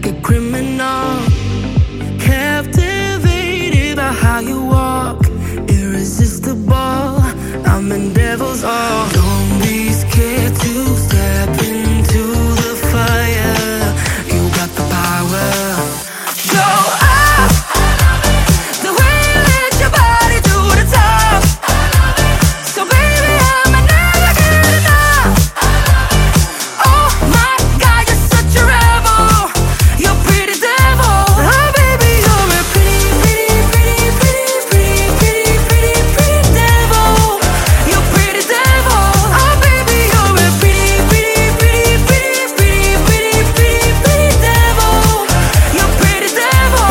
a criminal, captivated by how you walk, irresistible. I'm in devil's arms. Don't be scared to step into the fire. You got the power. Go up, the way you let your body to the top. So baby, I'ma never get enough. Oh my God, you're such a rebel. You're a pretty devil. Oh baby, you're a pretty, pretty, pretty, pretty, pretty, pretty, pretty, pretty devil. You're a pretty devil. Oh baby, you're a pretty, pretty, pretty, pretty, pretty, pretty, pretty, pretty devil. You're a pretty devil.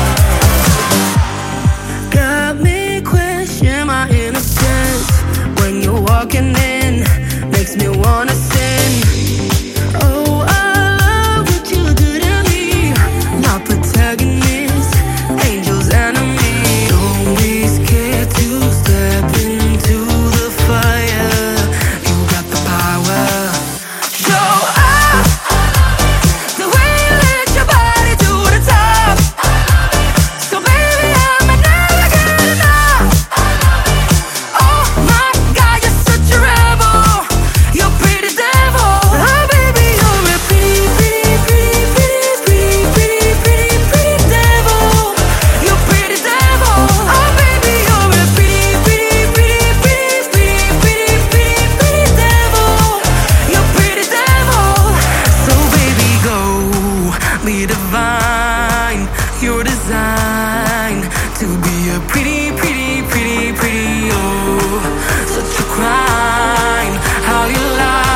Got me question my innocence when you're walking in, makes me wanna sin. Oh, I love what you do to me. My protagonist, angel's enemy. Don't be scared to step into the fire. You got the power. Go up, the way you let your body to the top. So baby, I'ma never get enough. Oh my God, you're such a rebel. You're a pretty devil. Oh baby, you're a pretty, pretty, pretty, pretty, pretty, pretty, pretty, pretty devil. You're a pretty devil. Oh baby, you're a pretty, pretty, pretty, pretty, pretty, pretty, pretty, pretty devil. You're a pretty devil. So baby, go be divine. You're designed to be a pretty, pretty, pretty, pretty. Oh, such a crime. How you lie.